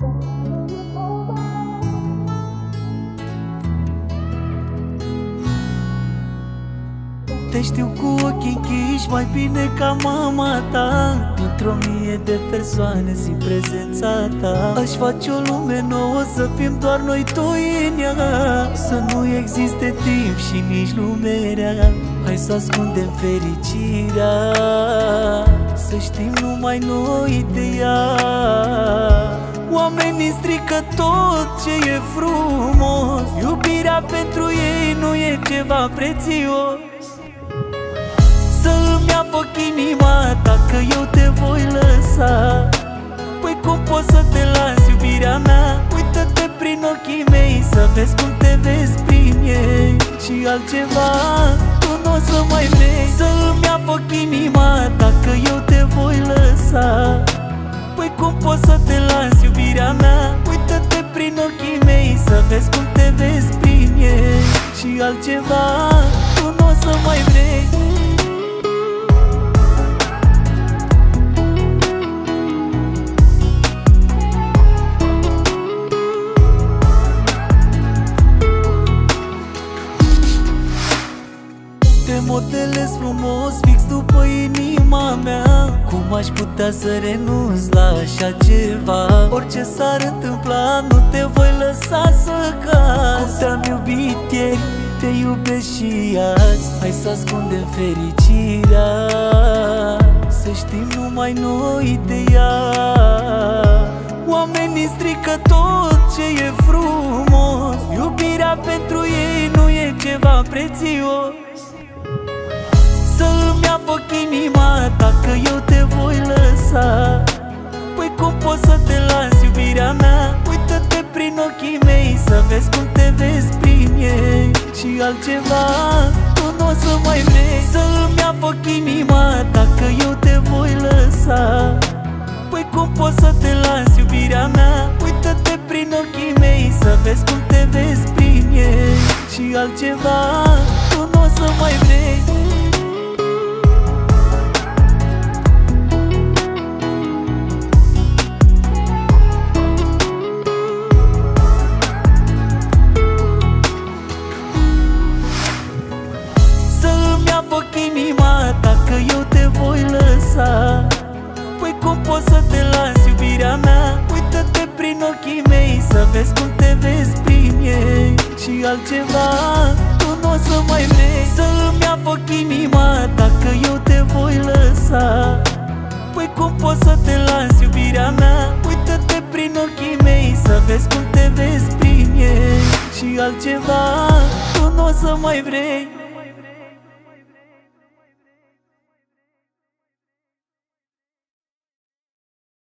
Te știu cu ochii închiși mai bine ca mama ta. Dintr-o mie de persoane simt prezența ta. Aș face o lume nouă să fim doar noi doi în ea, să nu existe timp și nici lume rea. Hai să ascundem fericirea, să știm numai noi de ea. Oamenii strică tot ce e frumos, iubirea pentru ei nu e ceva prețios. Să-mi ia foc inima ta că eu te voi lăsa. Păi cum poți să te las, iubirea mea? Uită-te prin ochii mei să vezi cum te vezi prin ei. Și altceva tu n-o să mai vrei. Să-mi ia foc inima ta că eu te voi lăsa. Păi cum poți să te las, iubirea mea? Uită-te prin ochii mei să vezi cum te vezi prin ei. Și altceva tu n-o să mai vrei. Te modelez frumos fix după inima mea. Cum aș putea să renunț la așa ceva? Orice s-ar întâmpla nu te voi lăsa să cazi. Cum te-am iubit ieri, te iubesc și azi. Hai să ascundem fericirea, să știm numai noi de ea. Oamenii strică tot ce e frumos, iubirea pentru ei nu e ceva prețios. Să-mi ia foc inima ta că eu te voi lăsa. Păi cum poți să te las, iubirea mea? Uită-te prin ochii mei să vezi cum te vezi prin ei. Și altceva tu n-o să mai vrei. Să-mi ia foc inima ta că eu te voi lăsa. Păi cum poți să te las, iubirea mea? Uită-te prin ochii mei să vezi cum te vezi prin ei. Și altceva tu n-o să mai vrei. Inima ta că eu te voi lăsa. Păi cum poți să te las, iubirea mea? Uită-te prin ochii mei să vezi cum te vezi prin ei. Și altceva tu n-o să mai vrei. Să-mi ia foc inima ta că eu te voi lăsa. Păi cum poți să te las, iubirea mea? Uită-te prin ochii mei să vezi cum te vezi prin ei. Și altceva tu n-o să mai vrei.